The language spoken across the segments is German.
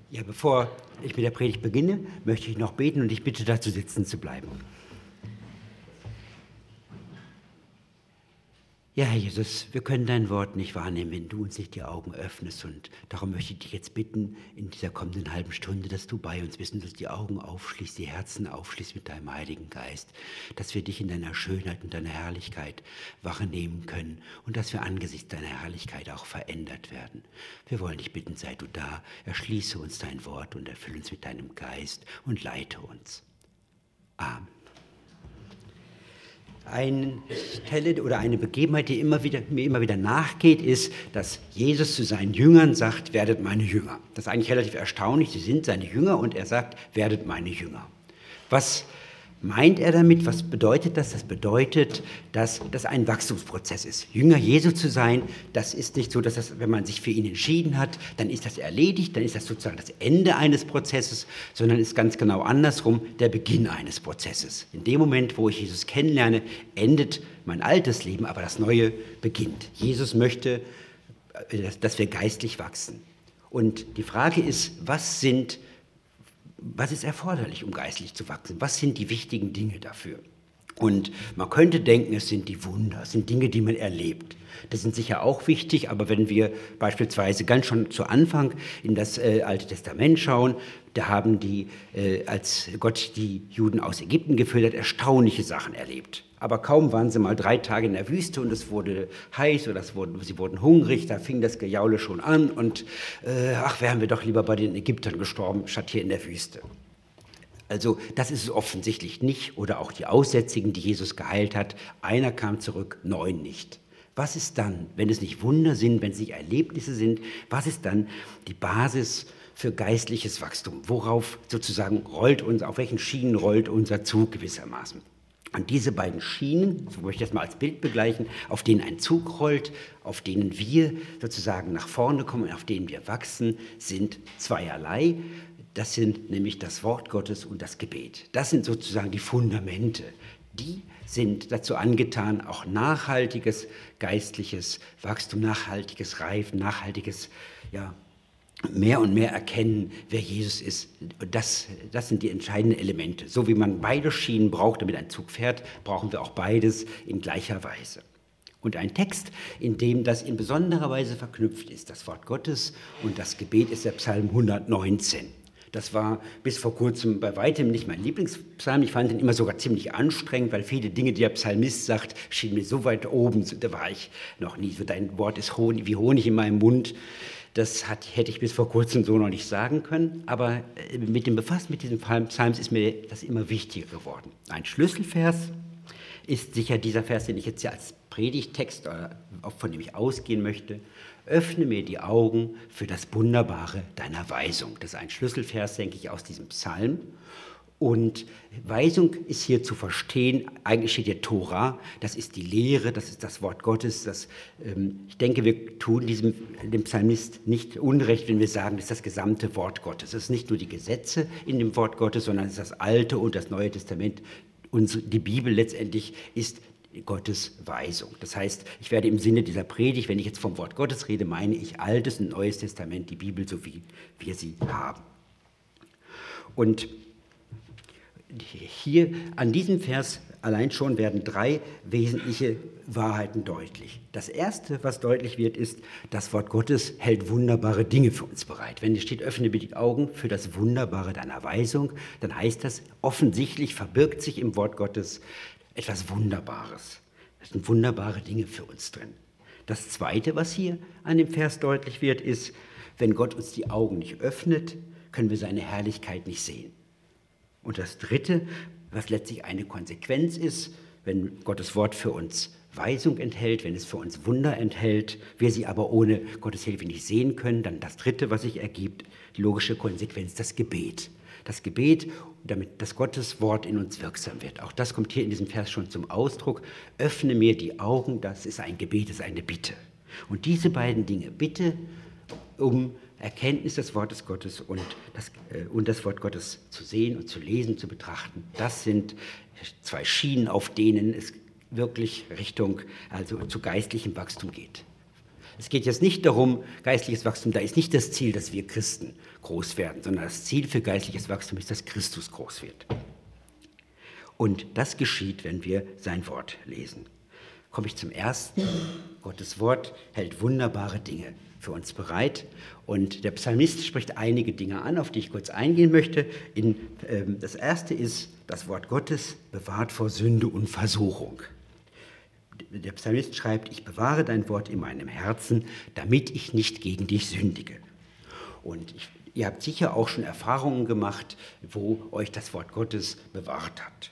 Ja, bevor ich mit der Predigt beginne, möchte ich noch beten und ich bitte dazu sitzen zu bleiben. Ja, Herr Jesus, wir können dein Wort nicht wahrnehmen, wenn du uns nicht die Augen öffnest. Und darum möchte ich dich jetzt bitten, in dieser kommenden halben Stunde, dass du bei uns bist und dass die Augen aufschließt, die Herzen aufschließt mit deinem Heiligen Geist, dass wir dich in deiner Schönheit und deiner Herrlichkeit wahrnehmen können und dass wir angesichts deiner Herrlichkeit auch verändert werden. Wir wollen dich bitten, sei du da, erschließe uns dein Wort und erfülle uns mit deinem Geist und leite uns. Amen. Eine Stelle oder eine Begebenheit, die mir immer wieder nachgeht, ist, dass Jesus zu seinen Jüngern sagt, werdet meine Jünger. Das ist eigentlich relativ erstaunlich, sie sind seine Jünger und er sagt, werdet meine Jünger. Was meint er damit? Was bedeutet das? Das bedeutet, dass das ein Wachstumsprozess ist. Jünger Jesu zu sein, das ist nicht so, dass das, wenn man sich für ihn entschieden hat, dann ist das erledigt, dann ist das sozusagen das Ende eines Prozesses, sondern ist ganz genau andersrum der Beginn eines Prozesses. In dem Moment, wo ich Jesus kennenlerne, endet mein altes Leben, aber das Neue beginnt. Jesus möchte, dass wir geistlich wachsen. Und die Frage ist, was ist erforderlich, um geistlich zu wachsen? Was sind die wichtigen Dinge dafür? Und man könnte denken, es sind die Wunder, es sind Dinge, die man erlebt. Das sind sicher auch wichtig, aber wenn wir beispielsweise ganz schon zu Anfang in das Alte Testament schauen, da haben als Gott die Juden aus Ägypten geführt hat, erstaunliche Sachen erlebt. Aber kaum waren sie mal 3 Tage in der Wüste und es wurde heiß oder sie wurden hungrig, da fing das Gejaule schon an und wären wir doch lieber bei den Ägyptern gestorben, statt hier in der Wüste. Also das ist es offensichtlich nicht. Oder auch die Aussätzigen, die Jesus geheilt hat. Einer kam zurück, 9 nicht. Was ist dann, wenn es nicht Wunder sind, wenn es nicht Erlebnisse sind, was ist dann die Basis für geistliches Wachstum? Worauf sozusagen auf welchen Schienen rollt unser Zug gewissermaßen? Und diese beiden Schienen, so möchte ich das mal als Bild begleichen, auf denen ein Zug rollt, auf denen wir sozusagen nach vorne kommen, auf denen wir wachsen, sind zweierlei. Das sind nämlich das Wort Gottes und das Gebet. Das sind sozusagen die Fundamente. Die sind dazu angetan, auch nachhaltiges geistliches Wachstum, nachhaltiges Reifen, nachhaltiges mehr und mehr erkennen, wer Jesus ist. Das sind die entscheidenden Elemente. So wie man beide Schienen braucht, damit ein Zug fährt, brauchen wir auch beides in gleicher Weise. Und ein Text, in dem das in besonderer Weise verknüpft ist, das Wort Gottes und das Gebet, ist der Psalm 119. Das war bis vor kurzem bei weitem nicht mein Lieblingspsalm. Ich fand ihn immer sogar ziemlich anstrengend, weil viele Dinge, die der Psalmist sagt, schienen mir so weit oben. Da war ich noch nie. So, dein Wort ist wie Honig in meinem Mund. Das hätte ich bis vor kurzem so noch nicht sagen können. Aber mit dem Befassen mit diesem Psalms ist mir das immer wichtiger geworden. Ein Schlüsselvers ist sicher dieser Vers, den ich jetzt hier als Predigttext, von dem ich ausgehen möchte. Öffne mir die Augen für das Wunderbare deiner Weisung. Das ist ein Schlüsselvers, denke ich, aus diesem Psalm. Und Weisung ist hier zu verstehen, eigentlich steht hier Tora, das ist die Lehre, das ist das Wort Gottes. Ich denke, wir tun dem Psalmist nicht Unrecht, wenn wir sagen, das ist das gesamte Wort Gottes. Es ist nicht nur die Gesetze in dem Wort Gottes, sondern es ist das Alte und das Neue Testament. Und die Bibel letztendlich ist Gottes Weisung. Das heißt, ich werde im Sinne dieser Predigt, wenn ich jetzt vom Wort Gottes rede, meine ich Altes und Neues Testament, die Bibel, so wie wir sie haben. Und hier an diesem Vers allein schon werden 3 wesentliche Wahrheiten deutlich. Das erste, was deutlich wird, ist, das Wort Gottes hält wunderbare Dinge für uns bereit. Wenn es steht, öffne mir die Augen für das Wunderbare deiner Weisung, dann heißt das, offensichtlich verbirgt sich im Wort Gottes etwas Wunderbares. Es sind wunderbare Dinge für uns drin. Das Zweite, was hier an dem Vers deutlich wird, ist, wenn Gott uns die Augen nicht öffnet, können wir seine Herrlichkeit nicht sehen. Und das Dritte, was letztlich eine Konsequenz ist, wenn Gottes Wort für uns Weisung enthält, wenn es für uns Wunder enthält, wir sie aber ohne Gottes Hilfe nicht sehen können, dann das Dritte, was sich ergibt, die logische Konsequenz, das Gebet. Das Gebet, damit das Gottes Wort in uns wirksam wird. Auch das kommt hier in diesem Vers schon zum Ausdruck. Öffne mir die Augen, das ist ein Gebet, das ist eine Bitte. Und diese beiden Dinge, Bitte um Erkenntnis des Wortes Gottes und das Wort Gottes zu sehen und zu lesen, zu betrachten, das sind 2 Schienen, auf denen es wirklich Richtung, also zu geistlichem Wachstum geht. Es geht jetzt nicht darum, geistliches Wachstum, da ist nicht das Ziel, dass wir Christen groß werden, sondern das Ziel für geistliches Wachstum ist, dass Christus groß wird. Und das geschieht, wenn wir sein Wort lesen. Komme ich zum Ersten. Gottes Wort hält wunderbare Dinge für uns bereit. Und der Psalmist spricht einige Dinge an, auf die ich kurz eingehen möchte. Das Erste ist, das Wort Gottes bewahrt vor Sünde und Versuchung. Der Psalmist schreibt, ich bewahre dein Wort in meinem Herzen, damit ich nicht gegen dich sündige. Und ihr habt sicher auch schon Erfahrungen gemacht, wo euch das Wort Gottes bewahrt hat.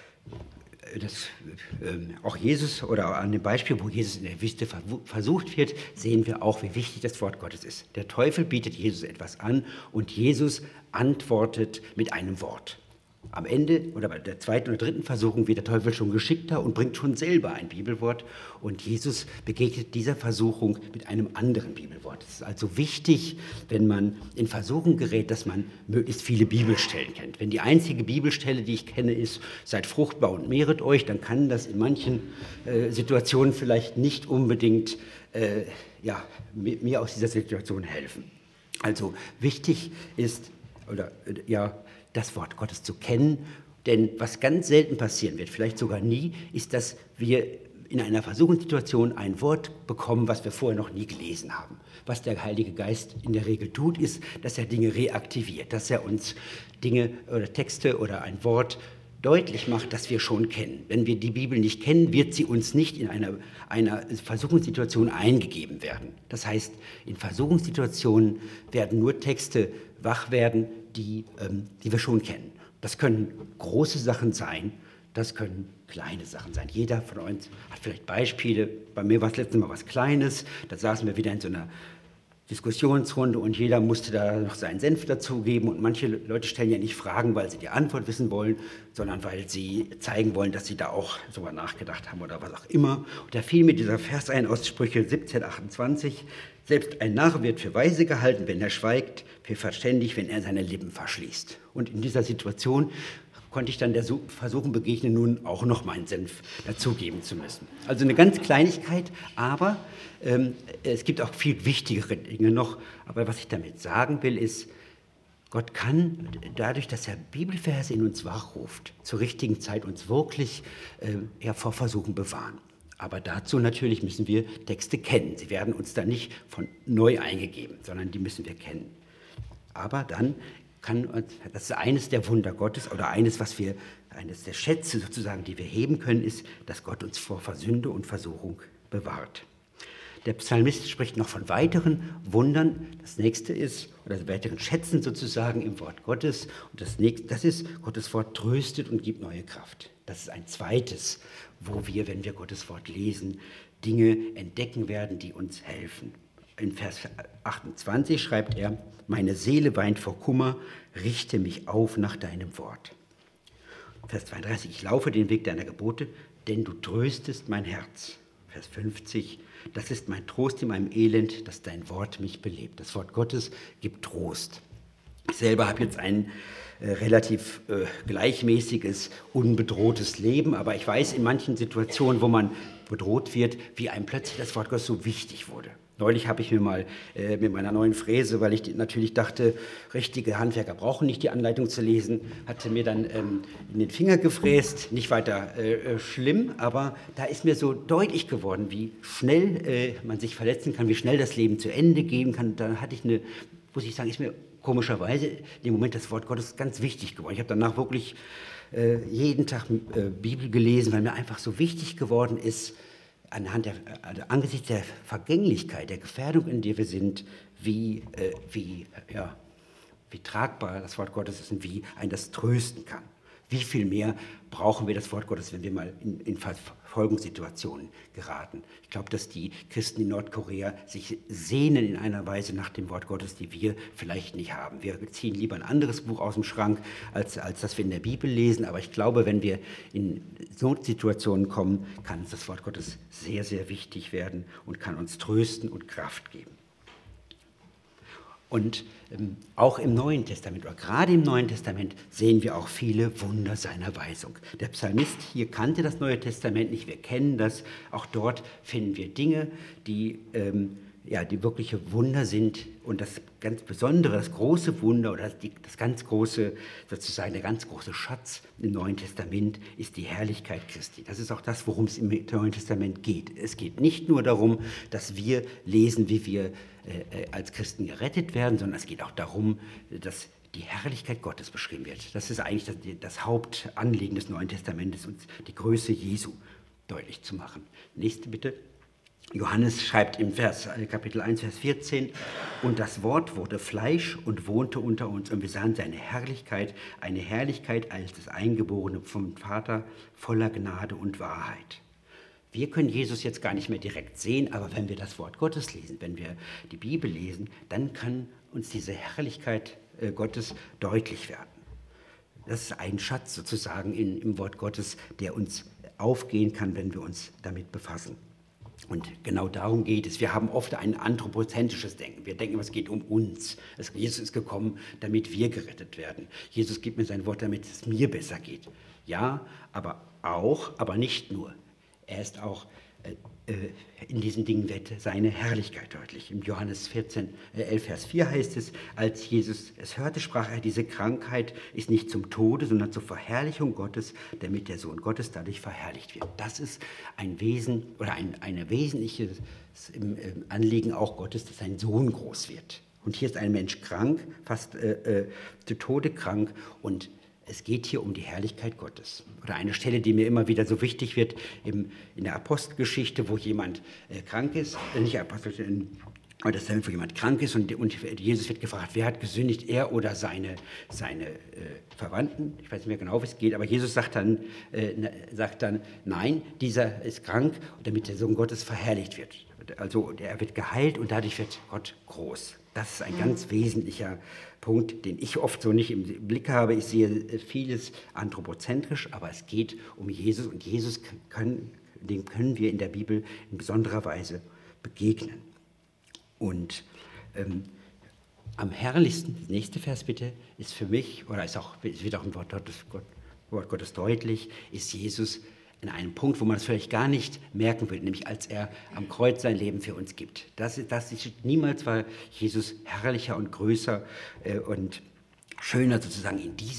Auch Jesus oder an dem Beispiel, wo Jesus in der Wüste versucht wird, sehen wir auch, wie wichtig das Wort Gottes ist. Der Teufel bietet Jesus etwas an und Jesus antwortet mit einem Wort. Am Ende oder bei der zweiten oder dritten Versuchung wird der Teufel schon geschickter und bringt schon selber ein Bibelwort. Und Jesus begegnet dieser Versuchung mit einem anderen Bibelwort. Es ist also wichtig, wenn man in Versuchung gerät, dass man möglichst viele Bibelstellen kennt. Wenn die einzige Bibelstelle, die ich kenne, ist, seid fruchtbar und mehret euch, dann kann das in manchen Situationen vielleicht nicht unbedingt mir aus dieser Situation helfen. Also wichtig ist, das Wort Gottes zu kennen, denn was ganz selten passieren wird, vielleicht sogar nie, ist, dass wir in einer Versuchungssituation ein Wort bekommen, was wir vorher noch nie gelesen haben. Was der Heilige Geist in der Regel tut, ist, dass er Dinge reaktiviert, dass er uns Dinge oder Texte oder ein Wort deutlich macht, das wir schon kennen. Wenn wir die Bibel nicht kennen, wird sie uns nicht in einer Versuchungssituation eingegeben werden. Das heißt, in Versuchungssituationen werden nur Texte wach werden, die wir schon kennen. Das können große Sachen sein, das können kleine Sachen sein. Jeder von uns hat vielleicht Beispiele. Bei mir war es letztes Mal was Kleines, da saßen wir wieder in so einer Diskussionsrunde und jeder musste da noch seinen Senf dazugeben und manche Leute stellen ja nicht Fragen, weil sie die Antwort wissen wollen, sondern weil sie zeigen wollen, dass sie da auch sogar nachgedacht haben oder was auch immer. Und da fiel mir dieser Vers ein aus Sprüche 17,28. Selbst ein Narr wird für weise gehalten, wenn er schweigt, für verständig, wenn er seine Lippen verschließt. Und in dieser Situation konnte ich dann der Versuchung begegnen, nun auch noch meinen Senf dazugeben zu müssen. Also eine ganz Kleinigkeit, aber es gibt auch viel wichtigere Dinge noch. Aber was ich damit sagen will, ist, Gott kann dadurch, dass er Bibelverse in uns wachruft, zur richtigen Zeit uns wirklich vor Versuchen bewahren. Aber dazu natürlich müssen wir Texte kennen. Sie werden uns dann nicht von neu eingegeben, sondern die müssen wir kennen. Aber dann das ist eines der Wunder Gottes oder eines der Schätze sozusagen, die wir heben können, ist, dass Gott uns vor Sünde und Versuchung bewahrt. Der Psalmist spricht noch von weiteren Wundern. Das nächste ist, oder weiteren Schätzen sozusagen im Wort Gottes. Und das ist, Gottes Wort tröstet und gibt neue Kraft. Das ist ein zweites, wo wir, wenn wir Gottes Wort lesen, Dinge entdecken werden, die uns helfen. In Vers 28 schreibt er, meine Seele weint vor Kummer, richte mich auf nach deinem Wort. Vers 32, ich laufe den Weg deiner Gebote, denn du tröstest mein Herz. Vers 50, das ist mein Trost in meinem Elend, dass dein Wort mich belebt. Das Wort Gottes gibt Trost. Ich selber habe jetzt ein relativ gleichmäßiges, unbedrohtes Leben, aber ich weiß in manchen Situationen, wo man bedroht wird, wie einem plötzlich das Wort Gottes so wichtig wurde. Neulich habe ich mir mal mit meiner neuen Fräse, weil ich natürlich dachte, richtige Handwerker brauchen nicht die Anleitung zu lesen, hatte mir dann in den Finger gefräst, nicht weiter schlimm, aber da ist mir so deutlich geworden, wie schnell man sich verletzen kann, wie schnell das Leben zu Ende gehen kann. Da hatte ich muss ich sagen, ist mir komischerweise in dem Moment das Wort Gottes ganz wichtig geworden. Ich habe danach wirklich jeden Tag Bibel gelesen, weil mir einfach so wichtig geworden ist, angesichts der Vergänglichkeit, der Gefährdung, in der wir sind, wie tragbar das Wort Gottes ist und wie einen das trösten kann. Wie viel mehr brauchen wir das Wort Gottes, wenn wir mal in Verfolgungssituationen geraten? Ich glaube, dass die Christen in Nordkorea sich sehnen in einer Weise nach dem Wort Gottes, die wir vielleicht nicht haben. Wir ziehen lieber ein anderes Buch aus dem Schrank, als dass wir in der Bibel lesen. Aber ich glaube, wenn wir in Notsituationen kommen, kann uns das Wort Gottes sehr, sehr wichtig werden und kann uns trösten und Kraft geben. Und auch im Neuen Testament oder gerade im Neuen Testament sehen wir auch viele Wunder seiner Weisung. Der Psalmist hier kannte das Neue Testament nicht, wir kennen das. Auch dort finden wir Dinge, die ja, die wirkliche Wunder sind und das ganz Besondere, das große Wunder oder das ganz große, sozusagen der ganz große Schatz im Neuen Testament ist die Herrlichkeit Christi. Das ist auch das, worum es im Neuen Testament geht. Es geht nicht nur darum, dass wir lesen, wie wir als Christen gerettet werden, sondern es geht auch darum, dass die Herrlichkeit Gottes beschrieben wird. Das ist eigentlich das Hauptanliegen des Neuen Testamentes, uns die Größe Jesu deutlich zu machen. Nächste bitte. Johannes schreibt im Kapitel 1, Vers 14, und das Wort wurde Fleisch und wohnte unter uns und wir sahen seine Herrlichkeit, eine Herrlichkeit als des Eingeborenen vom Vater, voller Gnade und Wahrheit. Wir können Jesus jetzt gar nicht mehr direkt sehen, aber wenn wir das Wort Gottes lesen, wenn wir die Bibel lesen, dann kann uns diese Herrlichkeit Gottes deutlich werden. Das ist ein Schatz sozusagen im Wort Gottes, der uns aufgehen kann, wenn wir uns damit befassen. Und genau darum geht es. Wir haben oft ein anthropozentrisches Denken. Wir denken, es geht um uns. Jesus ist gekommen, damit wir gerettet werden. Jesus gibt mir sein Wort, damit es mir besser geht. Ja, aber nicht nur. Er ist auch in diesen Dingen wird seine Herrlichkeit deutlich. Im Johannes 11, Vers 4 heißt es, als Jesus es hörte, sprach er, diese Krankheit ist nicht zum Tode, sondern zur Verherrlichung Gottes, damit der Sohn Gottes dadurch verherrlicht wird. Das ist ein Wesen oder eine wesentliche Anliegen auch Gottes, dass sein Sohn groß wird. Und hier ist ein Mensch krank, fast zu Tode krank, und es geht hier um die Herrlichkeit Gottes. Oder eine Stelle, die mir immer wieder so wichtig wird, in der Apostelgeschichte, wo jemand krank ist, nicht Apostelgeschichte, aber das ist, wo jemand krank ist und Jesus wird gefragt, wer hat gesündigt, er oder seine Verwandten? Ich weiß nicht mehr genau, wie es geht, aber Jesus sagt dann, nein, dieser ist krank, damit der Sohn Gottes verherrlicht wird. Also er wird geheilt und dadurch wird Gott groß. Das ist ein ganz wesentlicher Punkt, den ich oft so nicht im Blick habe. Ich sehe vieles anthropozentrisch, aber es geht um Jesus und Jesus dem können wir in der Bibel in besonderer Weise begegnen. Und am herrlichsten, das nächste Vers bitte, ist für mich, oder es wird auch im Wort Gottes deutlich, ist Jesus in einem Punkt, wo man es vielleicht gar nicht merken will, nämlich als er am Kreuz sein Leben für uns gibt. Niemals war Jesus herrlicher und größer und schöner sozusagen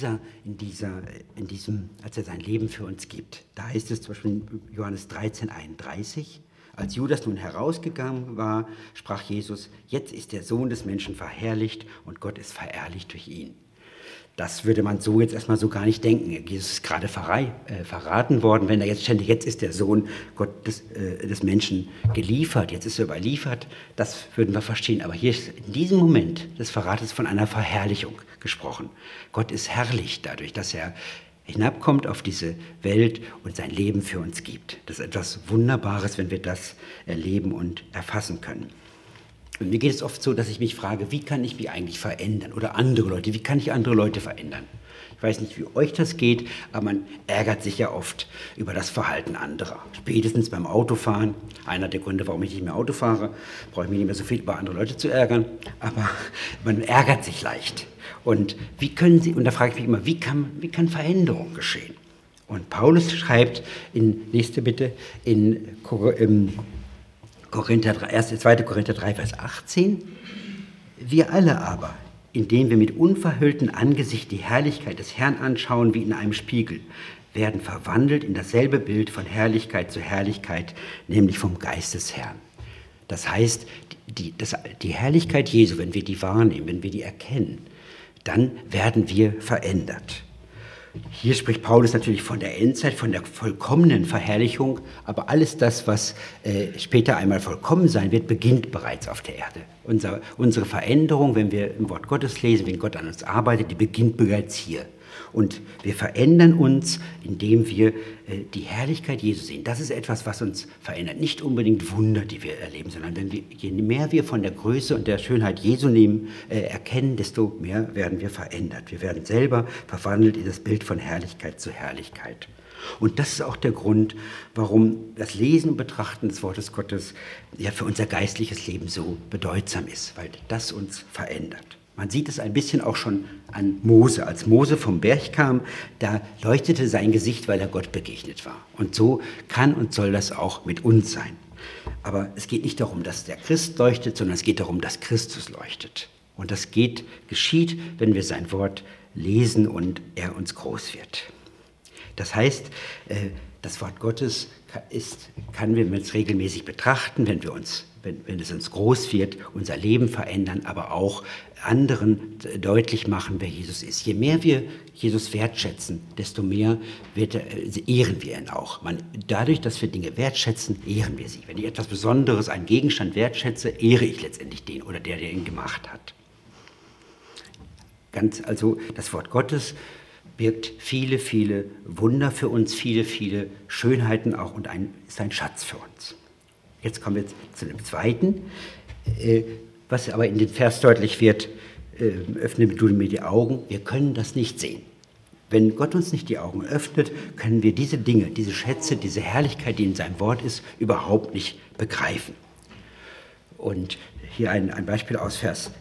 als er sein Leben für uns gibt. Da heißt es zum Beispiel in Johannes 13, 31, als Judas nun herausgegangen war, sprach Jesus, jetzt ist der Sohn des Menschen verherrlicht und Gott ist verherrlicht durch ihn. Das würde man so jetzt erstmal so gar nicht denken. Jesus ist gerade verraten worden, wenn er jetzt ist der Sohn des Menschen geliefert, jetzt ist er überliefert, das würden wir verstehen. Aber hier ist in diesem Moment des Verrates von einer Verherrlichung gesprochen. Gott ist herrlich dadurch, dass er hinabkommt auf diese Welt und sein Leben für uns gibt. Das ist etwas Wunderbares, wenn wir das erleben und erfassen können. Und mir geht es oft so, dass ich mich frage, wie kann ich mich eigentlich verändern? Oder andere Leute, wie kann ich andere Leute verändern? Ich weiß nicht, wie euch das geht, aber man ärgert sich ja oft über das Verhalten anderer. Spätestens beim Autofahren. Einer der Gründe, warum ich nicht mehr Auto fahre, brauche ich mich nicht mehr so viel über andere Leute zu ärgern. Aber man ärgert sich leicht. Und da frage ich mich immer, wie kann Veränderung geschehen? Und Paulus schreibt nächste bitte, in 2. Korinther 3, Vers 18, wir alle aber, indem wir mit unverhülltem Angesicht die Herrlichkeit des Herrn anschauen wie in einem Spiegel, werden verwandelt in dasselbe Bild von Herrlichkeit zu Herrlichkeit, nämlich vom Geist des Herrn. Das heißt, die Herrlichkeit Jesu, wenn wir die wahrnehmen, wenn wir die erkennen, dann werden wir verändert. Hier spricht Paulus natürlich von der Endzeit, von der vollkommenen Verherrlichung, aber alles das, was später einmal vollkommen sein wird, beginnt bereits auf der Erde. Unsere Veränderung, wenn wir im Wort Gottes lesen, wenn Gott an uns arbeitet, die beginnt bereits hier. Und wir verändern uns, indem wir die Herrlichkeit Jesu sehen. Das ist etwas, was uns verändert. Nicht unbedingt Wunder, die wir erleben, sondern je mehr wir von der Größe und der Schönheit Jesu erkennen, desto mehr werden wir verändert. Wir werden selber verwandelt in das Bild von Herrlichkeit zu Herrlichkeit. Und das ist auch der Grund, warum das Lesen und Betrachten des Wortes Gottes ja für unser geistliches Leben so bedeutsam ist, weil das uns verändert. Man sieht es ein bisschen auch schon an Mose. Als Mose vom Berg kam, da leuchtete sein Gesicht, weil er Gott begegnet war. Und so kann und soll das auch mit uns sein. Aber es geht nicht darum, dass der Christ leuchtet, sondern es geht darum, dass Christus leuchtet. Und das geschieht, wenn wir sein Wort lesen und er uns groß wird. Das heißt, das Wort Gottes kann wir uns regelmäßig betrachten, wenn es uns groß wird, unser Leben verändern, aber auch anderen deutlich machen, wer Jesus ist. Je mehr wir Jesus wertschätzen, desto mehr ehren wir ihn auch. Dadurch, dass wir Dinge wertschätzen, ehren wir sie. Wenn ich etwas Besonderes, einen Gegenstand wertschätze, ehre ich letztendlich den oder der ihn gemacht hat. Also das Wort Gottes birgt viele, viele Wunder für uns, viele, viele Schönheiten auch und ist ein Schatz für uns. Jetzt kommen wir zu dem Zweiten, was aber in dem Vers deutlich wird, öffne du mir die Augen, wir können das nicht sehen. Wenn Gott uns nicht die Augen öffnet, können wir diese Dinge, diese Schätze, diese Herrlichkeit, die in seinem Wort ist, überhaupt nicht begreifen. Und hier ein Beispiel aus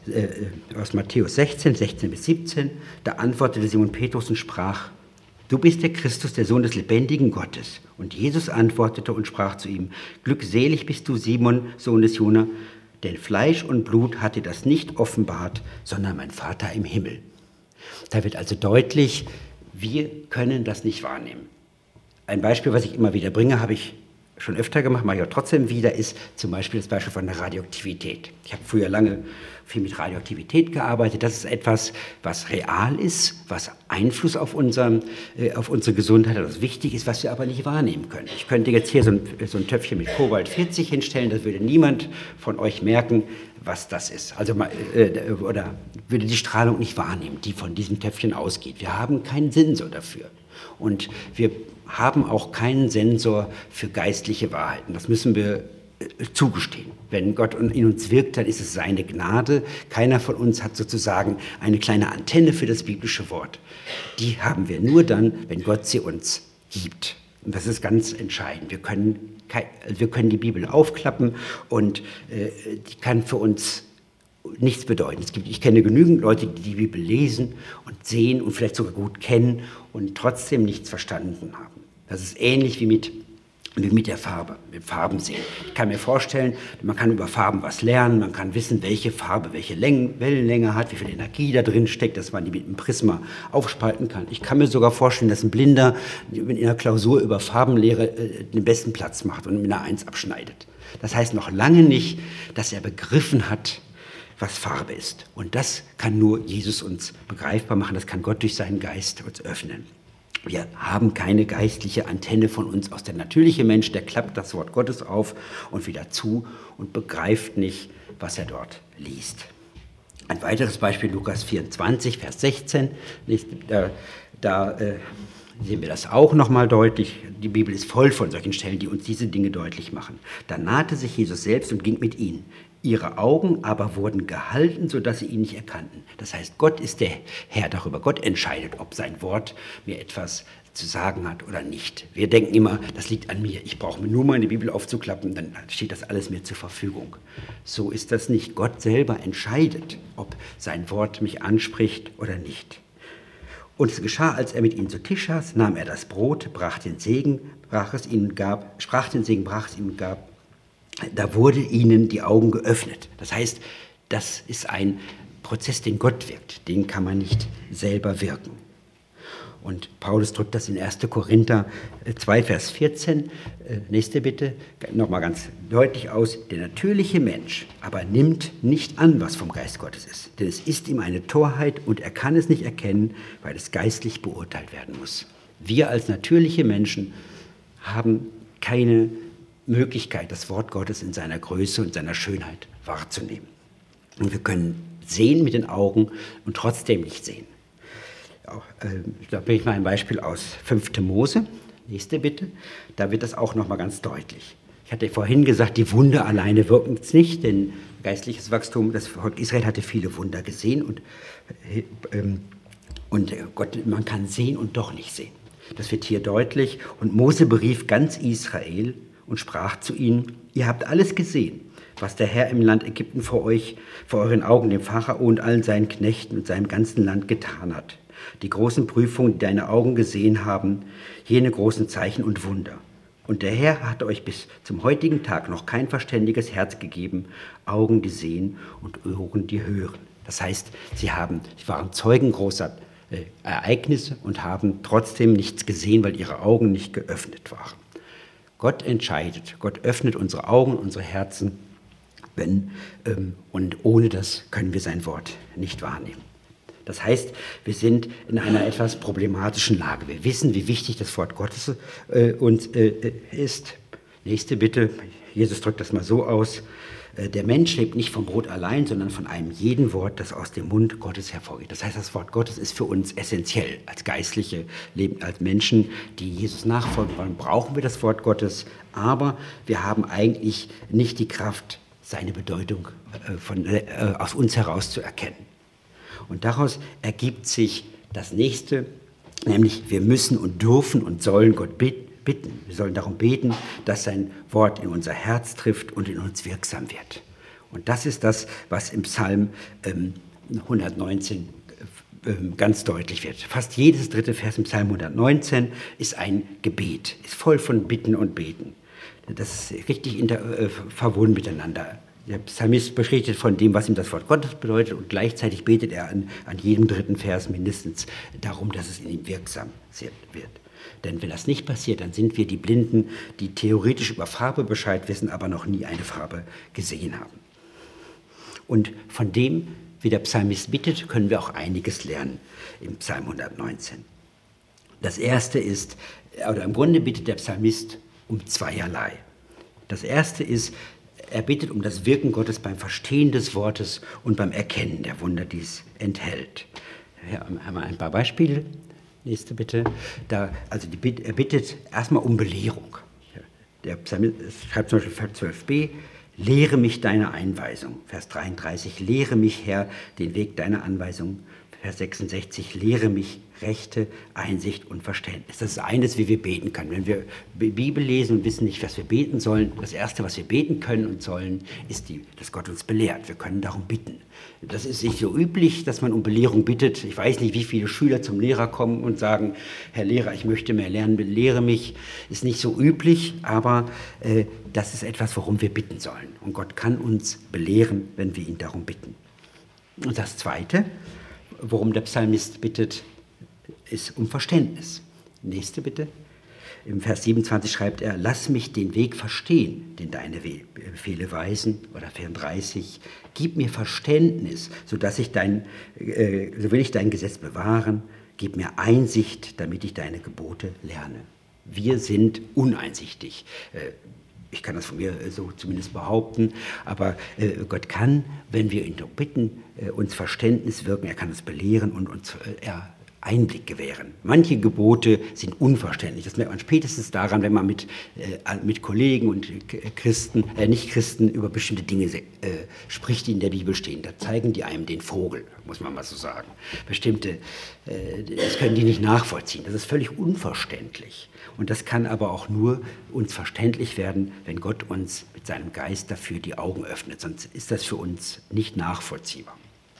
Matthäus 16 bis 17. Da antwortete Simon Petrus und sprach, du bist der Christus, der Sohn des lebendigen Gottes. Und Jesus antwortete und sprach zu ihm, glückselig bist du, Simon, Sohn des Jona, denn Fleisch und Blut hat dir das nicht offenbart, sondern mein Vater im Himmel. Da wird also deutlich, wir können das nicht wahrnehmen. Ein Beispiel, was ich immer wieder bringe, habe ich schon öfter gemacht, mache ich auch trotzdem wieder, ist zum Beispiel das Beispiel von der Radioaktivität. Ich habe früher lange viel mit Radioaktivität gearbeitet. Das ist etwas, was real ist, was Einfluss auf unsere Gesundheit hat, was wichtig ist, was wir aber nicht wahrnehmen können. Ich könnte jetzt hier so ein Töpfchen mit Kobalt 40 hinstellen, das würde niemand von euch merken, was das ist. Also oder würde die Strahlung nicht wahrnehmen, die von diesem Töpfchen ausgeht. Wir haben keinen Sensor dafür. Und wir haben auch keinen Sensor für geistliche Wahrheiten. Das müssen wir zugestehen. Wenn Gott in uns wirkt, dann ist es seine Gnade. Keiner von uns hat sozusagen eine kleine Antenne für das biblische Wort. Die haben wir nur dann, wenn Gott sie uns gibt. Und das ist ganz entscheidend. Wir können die Bibel aufklappen und die kann für uns nichts bedeuten. Ich kenne genügend Leute, die die Bibel lesen und sehen und vielleicht sogar gut kennen und trotzdem nichts verstanden haben. Das ist ähnlich wie mit der Farbe, mit Farben sehen. Ich kann mir vorstellen, man kann über Farben was lernen, man kann wissen, welche Farbe welche Wellenlänge hat, wie viel Energie da drin steckt, dass man die mit einem Prisma aufspalten kann. Ich kann mir sogar vorstellen, dass ein Blinder in einer Klausur über Farbenlehre den besten Platz macht und mit einer 1 abschneidet. Das heißt noch lange nicht, dass er begriffen hat, was Farbe ist. Und das kann nur Jesus uns begreifbar machen, das kann Gott durch seinen Geist uns öffnen. Wir haben keine geistliche Antenne von uns aus. Der natürliche Mensch, der klappt das Wort Gottes auf und wieder zu und begreift nicht, was er dort liest. Ein weiteres Beispiel, Lukas 24, Vers 16, da sehen wir das auch nochmal deutlich. Die Bibel ist voll von solchen Stellen, die uns diese Dinge deutlich machen. Da nahte sich Jesus selbst und ging mit ihnen. Ihre Augen aber wurden gehalten, sodass sie ihn nicht erkannten. Das heißt, Gott ist der Herr darüber. Gott entscheidet, ob sein Wort mir etwas zu sagen hat oder nicht. Wir denken immer, das liegt an mir. Ich brauche mir nur meine Bibel aufzuklappen, dann steht das alles mir zur Verfügung. So ist das nicht. Gott selber entscheidet, ob sein Wort mich anspricht oder nicht. Und es geschah, als er mit ihnen zu Tisch saß, nahm er das Brot, sprach den Segen, brach es ihnen und gab. Da wurde ihnen die Augen geöffnet. Das heißt, das ist ein Prozess, den Gott wirkt. Den kann man nicht selber wirken. Und Paulus drückt das in 1. Korinther 2, Vers 14, nächste bitte, nochmal ganz deutlich aus. Der natürliche Mensch aber nimmt nicht an, was vom Geist Gottes ist. Denn es ist ihm eine Torheit und er kann es nicht erkennen, weil es geistlich beurteilt werden muss. Wir als natürliche Menschen haben keine Möglichkeit, das Wort Gottes in seiner Größe und seiner Schönheit wahrzunehmen. Und wir können sehen mit den Augen und trotzdem nicht sehen. Da bringe ich mal ein Beispiel aus 5. Mose. Nächste bitte. Da wird das auch nochmal ganz deutlich. Ich hatte vorhin gesagt, die Wunder alleine wirken es nicht, denn geistliches Wachstum, das Volk Israel hatte viele Wunder gesehen und Gott, man kann sehen und doch nicht sehen. Das wird hier deutlich. Und Mose berief ganz Israel und sprach zu ihnen, ihr habt alles gesehen, was der Herr im Land Ägypten vor euren Augen, dem Pharao und allen seinen Knechten und seinem ganzen Land getan hat. Die großen Prüfungen, die deine Augen gesehen haben, jene großen Zeichen und Wunder. Und der Herr hat euch bis zum heutigen Tag noch kein verständiges Herz gegeben, Augen, die sehen und Ohren, die hören. Das heißt, sie waren Zeugen großer Ereignisse und haben trotzdem nichts gesehen, weil ihre Augen nicht geöffnet waren. Gott entscheidet, Gott öffnet unsere Augen, unsere Herzen, und ohne das können wir sein Wort nicht wahrnehmen. Das heißt, wir sind in einer etwas problematischen Lage. Wir wissen, wie wichtig das Wort Gottes uns ist. Nächste Bitte, Jesus drückt das mal so aus. Der Mensch lebt nicht vom Brot allein, sondern von einem jeden Wort, das aus dem Mund Gottes hervorgeht. Das heißt, das Wort Gottes ist für uns essentiell. Als Geistliche, als Menschen, die Jesus nachfolgen wollen, brauchen wir das Wort Gottes. Aber wir haben eigentlich nicht die Kraft, seine Bedeutung aus uns heraus zu erkennen. Und daraus ergibt sich das Nächste, nämlich wir müssen und dürfen und sollen Gott bitten. Wir sollen darum beten, dass sein Wort in unser Herz trifft und in uns wirksam wird. Und das ist das, was im Psalm 119 ganz deutlich wird. Fast jedes dritte Vers im Psalm 119 ist ein Gebet, ist voll von Bitten und Beten. Das ist richtig verwoben miteinander. Der Psalmist berichtet von dem, was ihm das Wort Gottes bedeutet, und gleichzeitig betet er an jedem dritten Vers mindestens darum, dass es in ihm wirksam wird. Denn wenn das nicht passiert, dann sind wir die Blinden, die theoretisch über Farbe Bescheid wissen, aber noch nie eine Farbe gesehen haben. Und von dem, wie der Psalmist bittet, können wir auch einiges lernen im Psalm 119. Das erste ist, oder im Grunde bittet der Psalmist um zweierlei. Das erste ist, er bittet um das Wirken Gottes beim Verstehen des Wortes und beim Erkennen der Wunder, die es enthält. Hier haben wir ein paar Beispiele. Nächste bitte. Er bittet erstmal um Belehrung. Der Psalmist schreibt zum Beispiel Vers 12b, lehre mich deine Einweisung. Vers 33, lehre mich, Herr, den Weg deiner Anweisung. Vers 66, lehre mich Rechte, Einsicht und Verständnis. Das ist eines, wie wir beten können. Wenn wir die Bibel lesen und wissen nicht, was wir beten sollen, das Erste, was wir beten können und sollen, ist, dass Gott uns belehrt. Wir können darum bitten. Das ist nicht so üblich, dass man um Belehrung bittet. Ich weiß nicht, wie viele Schüler zum Lehrer kommen und sagen, Herr Lehrer, ich möchte mehr lernen, belehre mich. Ist nicht so üblich, aber das ist etwas, worum wir bitten sollen. Und Gott kann uns belehren, wenn wir ihn darum bitten. Und das Zweite, worum der Psalmist bittet, ist um Verständnis. Nächste bitte. Im Vers 27 schreibt er, lass mich den Weg verstehen, den deine Befehle weisen. Oder Vers 30, gib mir Verständnis, so will ich dein Gesetz bewahren. Gib mir Einsicht, damit ich deine Gebote lerne. Wir sind uneinsichtig. Ich kann das von mir so zumindest behaupten, aber Gott kann, wenn wir ihn bitten, uns Verständnis wirken, er kann uns belehren und uns Einblick gewähren. Manche Gebote sind unverständlich. Das merkt man spätestens daran, wenn man mit Kollegen und Nichtchristen über bestimmte Dinge spricht, die in der Bibel stehen. Da zeigen die einem den Vogel, muss man mal so sagen. Das können die nicht nachvollziehen. Das ist völlig unverständlich. Und das kann aber auch nur uns verständlich werden, wenn Gott uns mit seinem Geist dafür die Augen öffnet. Sonst ist das für uns nicht nachvollziehbar.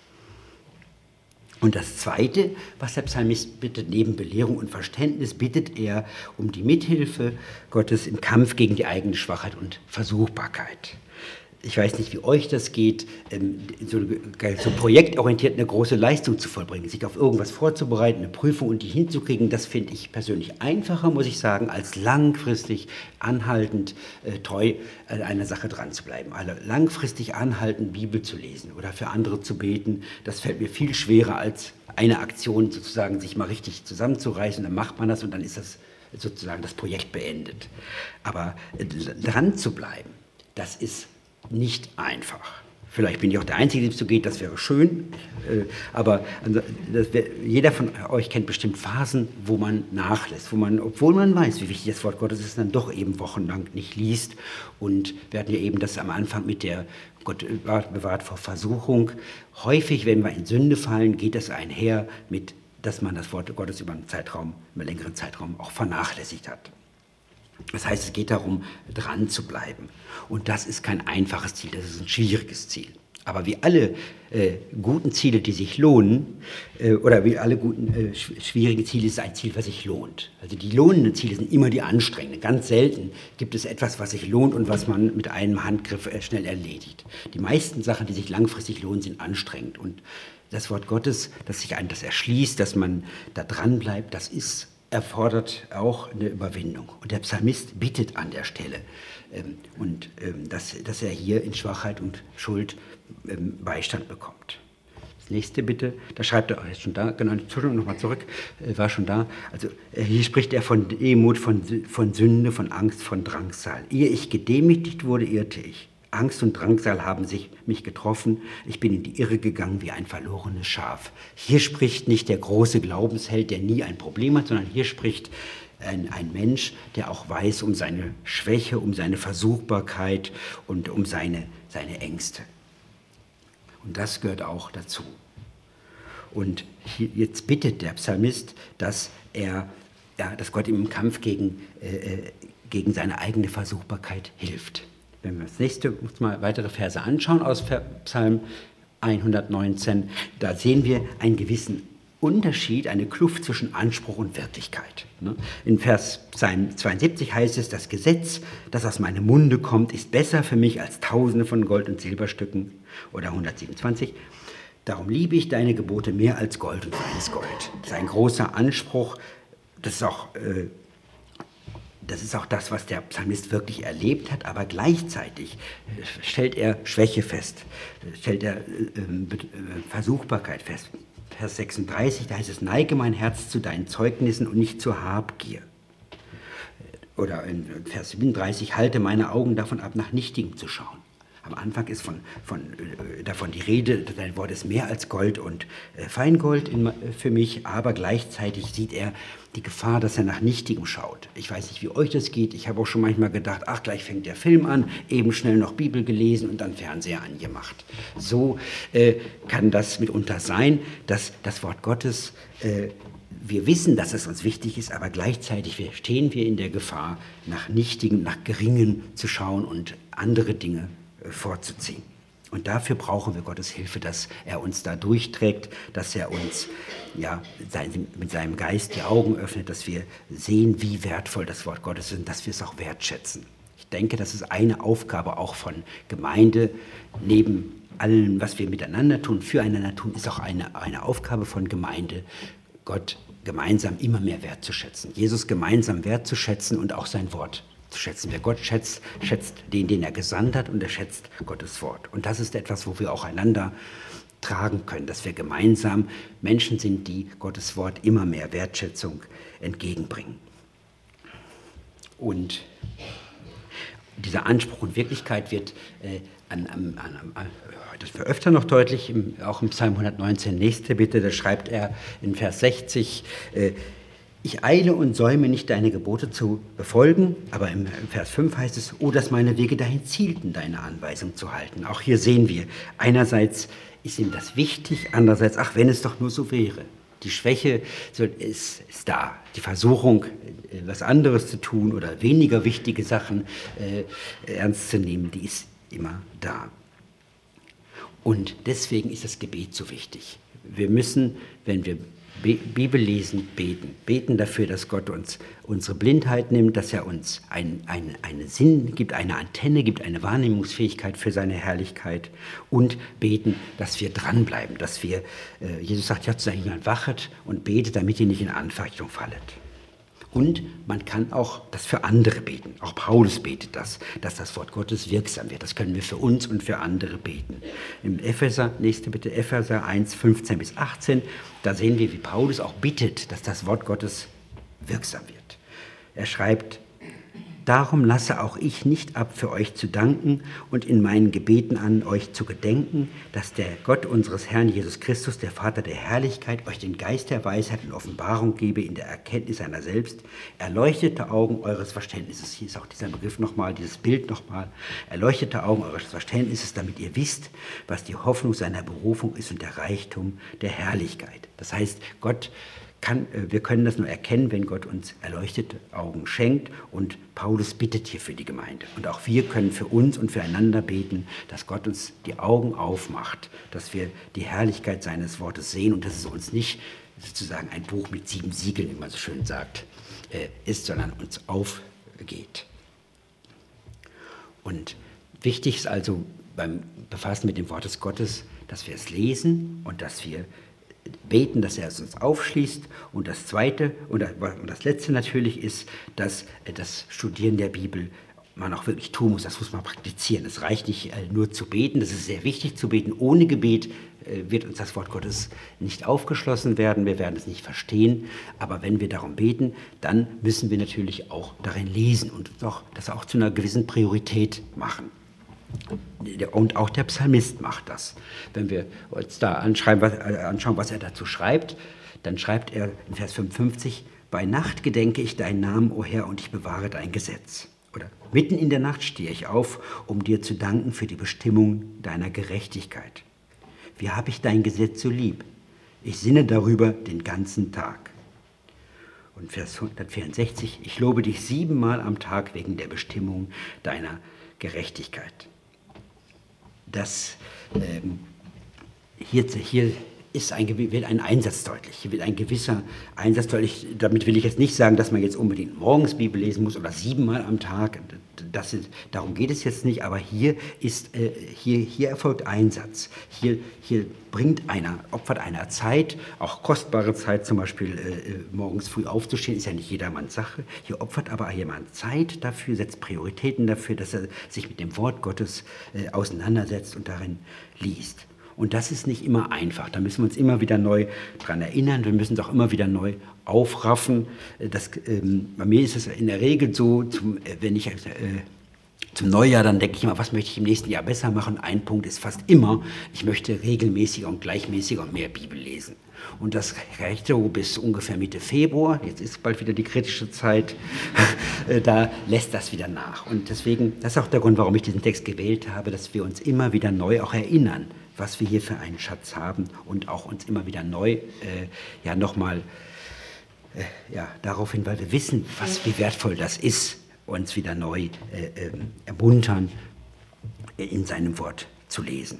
Und das Zweite, was der Psalmist bittet, neben Belehrung und Verständnis, bittet er um die Mithilfe Gottes im Kampf gegen die eigene Schwachheit und Versuchbarkeit. Ich weiß nicht, wie euch das geht, so projektorientiert eine große Leistung zu vollbringen, sich auf irgendwas vorzubereiten, eine Prüfung und die hinzukriegen, das finde ich persönlich einfacher, muss ich sagen, als langfristig anhaltend treu an einer Sache dran zu bleiben. Also langfristig anhaltend Bibel zu lesen oder für andere zu beten, das fällt mir viel schwerer als eine Aktion sozusagen, sich mal richtig zusammenzureißen, dann macht man das und dann ist das sozusagen das Projekt beendet. Aber dran zu bleiben, das ist nicht einfach. Vielleicht bin ich auch der Einzige, dem es so geht, das wäre schön, aber jeder von euch kennt bestimmt Phasen, wo man nachlässt, obwohl man weiß, wie wichtig das Wort Gottes ist, dann doch eben wochenlang nicht liest. Und wir hatten ja eben das am Anfang mit der Gott bewahrt vor Versuchung. Häufig, wenn wir in Sünde fallen, geht das einher mit, dass man das Wort Gottes über einen längeren Zeitraum auch vernachlässigt hat. Das heißt, es geht darum, dran zu bleiben. Und das ist kein einfaches Ziel, das ist ein schwieriges Ziel. Aber wie alle guten Ziele, die sich lohnen, oder wie alle guten schwierigen Ziele, ist es ein Ziel, was sich lohnt. Also die lohnenden Ziele sind immer die anstrengenden. Ganz selten gibt es etwas, was sich lohnt und was man mit einem Handgriff schnell erledigt. Die meisten Sachen, die sich langfristig lohnen, sind anstrengend. Und das Wort Gottes, dass sich einem das erschließt, dass man da dran bleibt, erfordert auch eine Überwindung. Und der Psalmist bittet an der Stelle, dass er hier in Schwachheit und Schuld Beistand bekommt. Das nächste bitte, da schreibt er, ist schon da, genau, Entschuldigung, nochmal zurück, war schon da. Also hier spricht er von Demut, von Sünde, von Angst, von Drangsal. Ehe ich gedemütigt wurde, irrte ich. Angst und Drangsal haben mich getroffen. Ich bin in die Irre gegangen wie ein verlorenes Schaf. Hier spricht nicht der große Glaubensheld, der nie ein Problem hat, sondern hier spricht ein Mensch, der auch weiß um seine Schwäche, um seine Versuchbarkeit und um seine Ängste. Und das gehört auch dazu. Und jetzt bittet der Psalmist, dass Gott ihm im Kampf gegen seine eigene Versuchbarkeit hilft. Wenn wir das nächste uns mal weitere Verse anschauen aus Psalm 119, da sehen wir einen gewissen Unterschied, eine Kluft zwischen Anspruch und Wirklichkeit. In Psalm 72 heißt es, das Gesetz, das aus meinem Munde kommt, ist besser für mich als Tausende von Gold- und Silberstücken. Oder 127, darum liebe ich deine Gebote mehr als Gold und feines Gold. Das ist ein großer Anspruch, das ist auch das, was der Psalmist wirklich erlebt hat, aber gleichzeitig stellt er Schwäche fest, stellt er Versuchbarkeit fest. Vers 36, da heißt es, neige mein Herz zu deinen Zeugnissen und nicht zur Habgier. Oder in Vers 37, halte meine Augen davon ab, nach Nichtigem zu schauen. Am Anfang ist davon die Rede, dein Wort ist mehr als Gold und Feingold für mich, aber gleichzeitig sieht er die Gefahr, dass er nach Nichtigem schaut. Ich weiß nicht, wie euch das geht. Ich habe auch schon manchmal gedacht, ach, gleich fängt der Film an, eben schnell noch Bibel gelesen und dann Fernseher angemacht. So kann das mitunter sein, dass das Wort Gottes, wir wissen, dass es uns wichtig ist, aber gleichzeitig stehen wir in der Gefahr, nach Nichtigem, nach Geringem zu schauen und andere Dinge vorzuziehen. Und dafür brauchen wir Gottes Hilfe, dass er uns da durchträgt, dass er uns mit seinem Geist die Augen öffnet, dass wir sehen, wie wertvoll das Wort Gottes ist und dass wir es auch wertschätzen. Ich denke, das ist eine Aufgabe auch von Gemeinde. Neben allem, was wir miteinander tun, füreinander tun, ist auch eine Aufgabe von Gemeinde, Gott gemeinsam immer mehr wertzuschätzen, Jesus gemeinsam wertzuschätzen und auch sein Wort zu schätzen. Wer Gott schätzt, schätzt den er gesandt hat und er schätzt Gottes Wort. Und das ist etwas, wo wir auch einander tragen können, dass wir gemeinsam Menschen sind, die Gottes Wort immer mehr Wertschätzung entgegenbringen. Und dieser Anspruch und Wirklichkeit wird das wird öfter noch deutlich, auch im Psalm 119, nächste Bitte, da schreibt er in Vers 60, ich eile und säume nicht, deine Gebote zu befolgen, aber im Vers 5 heißt es, oh, dass meine Wege dahin zielten, deine Anweisung zu halten. Auch hier sehen wir, einerseits ist ihm das wichtig, andererseits, ach, wenn es doch nur so wäre. Die Schwäche ist da, die Versuchung, was anderes zu tun oder weniger wichtige Sachen ernst zu nehmen, die ist immer da. Und deswegen ist das Gebet so wichtig. Wir müssen, wenn wir Bibel lesen, beten dafür, dass Gott uns unsere Blindheit nimmt, dass er uns einen Sinn gibt, eine Antenne gibt, eine Wahrnehmungsfähigkeit für seine Herrlichkeit und beten, dass wir dranbleiben, dass wir, Jesus sagt ja zu seinen Jüngern, wachet und betet, damit ihr nicht in Anfechtung fallet. Und man kann auch das für andere beten. Auch Paulus betet das, dass das Wort Gottes wirksam wird. Das können wir für uns und für andere beten. Im Epheser 1, 15 bis 18, da sehen wir, wie Paulus auch bittet, dass das Wort Gottes wirksam wird. Er schreibt, darum lasse auch ich nicht ab, für euch zu danken und in meinen Gebeten an euch zu gedenken, dass der Gott unseres Herrn Jesus Christus, der Vater der Herrlichkeit, euch den Geist der Weisheit und Offenbarung gebe in der Erkenntnis seiner selbst, erleuchtete Augen eures Verständnisses. Hier ist auch dieser Begriff nochmal, dieses Bild nochmal. Erleuchtete Augen eures Verständnisses, damit ihr wisst, was die Hoffnung seiner Berufung ist und der Reichtum der Herrlichkeit. Das heißt, Gott wir können das nur erkennen, wenn Gott uns erleuchtete Augen schenkt. Und Paulus bittet hier für die Gemeinde. Und auch wir können für uns und füreinander beten, dass Gott uns die Augen aufmacht, dass wir die Herrlichkeit seines Wortes sehen und dass es uns nicht sozusagen ein Buch mit 7 Siegeln, wie man so schön sagt, ist, sondern uns aufgeht. Und wichtig ist also beim Befassen mit dem Wort des Gottes, dass wir es lesen und dass wir beten, dass er es uns aufschließt. Und das Zweite und das Letzte natürlich ist, dass das Studieren der Bibel man auch wirklich tun muss. Das muss man praktizieren. Es reicht nicht nur zu beten. Das ist sehr wichtig zu beten. Ohne Gebet wird uns das Wort Gottes nicht aufgeschlossen werden. Wir werden es nicht verstehen. Aber wenn wir darum beten, dann müssen wir natürlich auch darin lesen und das auch zu einer gewissen Priorität machen. Und auch der Psalmist macht das. Wenn wir uns da anschauen, was er dazu schreibt, dann schreibt er in Vers 55, bei Nacht gedenke ich deinen Namen, o Herr, und ich bewahre dein Gesetz. Oder mitten in der Nacht stehe ich auf, um dir zu danken für die Bestimmung deiner Gerechtigkeit. Wie habe ich dein Gesetz so lieb? Ich sinne darüber den ganzen Tag. Und Vers 164, ich lobe dich 7-mal am Tag wegen der Bestimmung deiner Gerechtigkeit. Hier wird ein Einsatz deutlich. Hier wird ein gewisser Einsatz deutlich. Damit will ich jetzt nicht sagen, dass man jetzt unbedingt morgens Bibel lesen muss oder 7-mal am Tag. Darum geht es jetzt nicht. Aber hier erfolgt Einsatz. Hier opfert einer Zeit, auch kostbare Zeit, zum Beispiel morgens früh aufzustehen, ist ja nicht jedermanns Sache. Hier opfert aber jemand Zeit dafür, setzt Prioritäten dafür, dass er sich mit dem Wort Gottes auseinandersetzt und darin liest. Und das ist nicht immer einfach. Da müssen wir uns immer wieder neu dran erinnern. Wir müssen es auch immer wieder neu aufraffen. Bei mir ist es in der Regel so, wenn ich zum Neujahr, dann denke ich immer, was möchte ich im nächsten Jahr besser machen? Ein Punkt ist fast immer, ich möchte regelmäßiger und gleichmäßiger und mehr Bibel lesen. Und das reicht so bis ungefähr Mitte Februar. Jetzt ist bald wieder die kritische Zeit. Da lässt das wieder nach. Und deswegen, das ist auch der Grund, warum ich diesen Text gewählt habe, dass wir uns immer wieder neu auch erinnern, was wir hier für einen Schatz haben und auch uns immer wieder neu nochmal darauf hin, weil wir wissen, wie wertvoll das ist, uns wieder neu ermuntern, in seinem Wort zu lesen.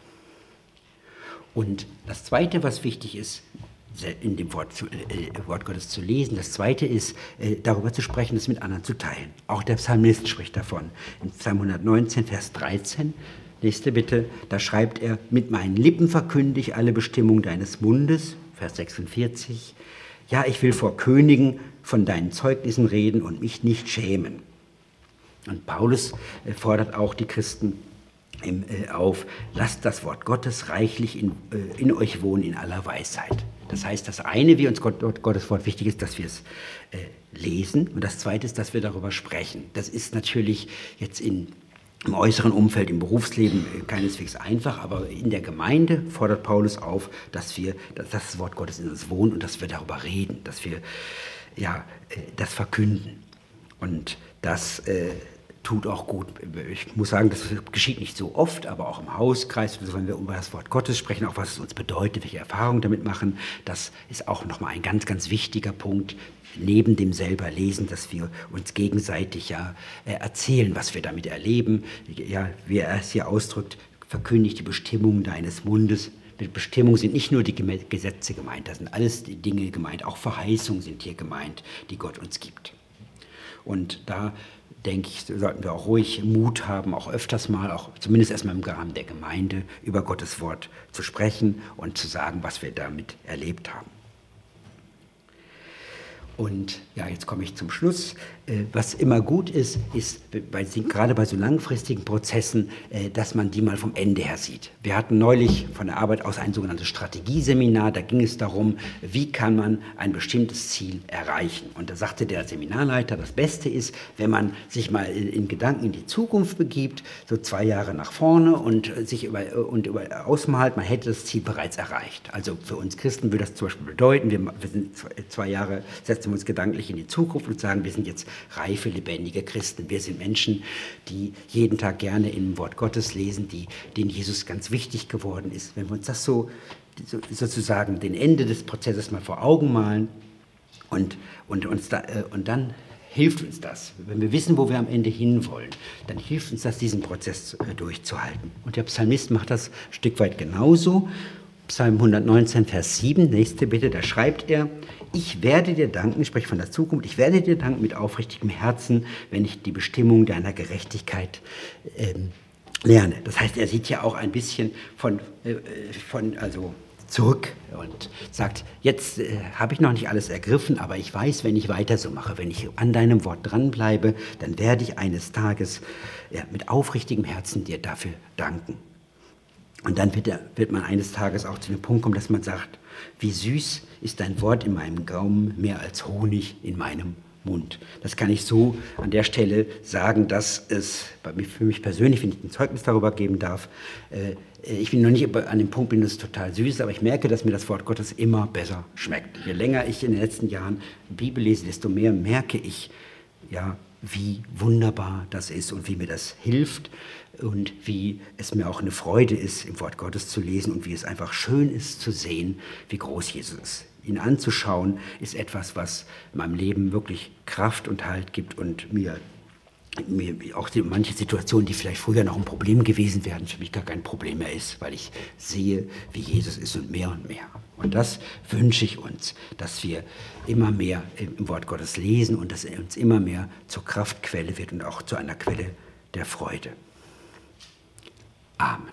Und das Zweite, was wichtig ist, in dem Wort Gottes zu lesen, das Zweite ist, darüber zu sprechen, es mit anderen zu teilen. Auch der Psalmist spricht davon. In Psalm 119, Vers 13, nächste bitte, da schreibt er, mit meinen Lippen verkünde ich alle Bestimmungen deines Mundes, Vers 46, ja, ich will vor Königen von deinen Zeugnissen reden und mich nicht schämen. Und Paulus fordert auch die Christen auf, lasst das Wort Gottes reichlich in euch wohnen in aller Weisheit. Das heißt, das eine, wie uns Gottes Wort wichtig ist, dass wir es lesen, und das zweite ist, dass wir darüber sprechen. Das ist natürlich jetzt im äußeren Umfeld, im Berufsleben keineswegs einfach, aber in der Gemeinde fordert Paulus auf, dass das Wort Gottes in uns wohnt und dass wir darüber reden, dass wir das verkünden. Und das tut auch gut. Ich muss sagen, das geschieht nicht so oft, aber auch im Hauskreis, wenn wir über das Wort Gottes sprechen, auch was es uns bedeutet, welche Erfahrungen damit machen, das ist auch nochmal ein ganz, ganz wichtiger Punkt, neben dem selber Lesen, dass wir uns gegenseitig erzählen, was wir damit erleben. Ja, wie er es hier ausdrückt, verkündigt die Bestimmungen deines Mundes. Mit Bestimmung sind nicht nur die Gesetze gemeint, da sind alles die Dinge gemeint, auch Verheißungen sind hier gemeint, die Gott uns gibt. Und da denke ich, sollten wir auch ruhig Mut haben, auch öfters mal, auch zumindest erstmal im Rahmen der Gemeinde, über Gottes Wort zu sprechen und zu sagen, was wir damit erlebt haben. Und ja, jetzt komme ich zum Schluss. Was immer gut ist gerade bei so langfristigen Prozessen, dass man die mal vom Ende her sieht. Wir hatten neulich von der Arbeit aus ein sogenanntes Strategieseminar. Da ging es darum, wie kann man ein bestimmtes Ziel erreichen. Und da sagte der Seminarleiter, das Beste ist, wenn man sich mal in Gedanken in die Zukunft begibt, so 2 Jahre nach vorne und sich ausmalt, man hätte das Ziel bereits erreicht. Also für uns Christen würde das zum Beispiel bedeuten, wir sind 2 Jahre, setzen wir uns gedanklich in die Zukunft und sagen, wir sind jetzt reife, lebendige Christen. Wir sind Menschen, die jeden Tag gerne im Wort Gottes lesen, denen Jesus ganz wichtig geworden ist. Wenn wir uns das so sozusagen den Ende des Prozesses mal vor Augen malen und dann hilft uns das. Wenn wir wissen, wo wir am Ende hinwollen, dann hilft uns das, diesen Prozess durchzuhalten. Und der Psalmist macht das ein Stück weit genauso. Psalm 119, Vers 7, nächste Bitte, da schreibt er: Ich werde dir danken, ich spreche von der Zukunft, ich werde dir danken mit aufrichtigem Herzen, wenn ich die Bestimmung deiner Gerechtigkeit lerne. Das heißt, er sieht ja auch ein bisschen also zurück und sagt, jetzt habe ich noch nicht alles ergriffen, aber ich weiß, wenn ich weiter so mache, wenn ich an deinem Wort dranbleibe, dann werde ich eines Tages mit aufrichtigem Herzen dir dafür danken. Und dann wird man eines Tages auch zu dem Punkt kommen, dass man sagt, wie süß ist dein Wort in meinem Gaumen, mehr als Honig in meinem Mund. Das kann ich so an der Stelle sagen, dass es für mich persönlich, wenn ich ein Zeugnis darüber geben darf, ich bin noch nicht an dem Punkt, bin, dass es total süß ist, aber ich merke, dass mir das Wort Gottes immer besser schmeckt. Je länger ich in den letzten Jahren Bibel lese, desto mehr merke ich, ja, wie wunderbar das ist und wie mir das hilft und wie es mir auch eine Freude ist, im Wort Gottes zu lesen und wie es einfach schön ist zu sehen, wie groß Jesus ist. Ihn anzuschauen ist etwas, was meinem Leben wirklich Kraft und Halt gibt und mir auch manche Situationen, die vielleicht früher noch ein Problem gewesen wären, für mich gar kein Problem mehr ist, weil ich sehe, wie Jesus ist und mehr. Und das wünsche ich uns, dass wir immer mehr im Wort Gottes lesen und dass er uns immer mehr zur Kraftquelle wird und auch zu einer Quelle der Freude. Amen.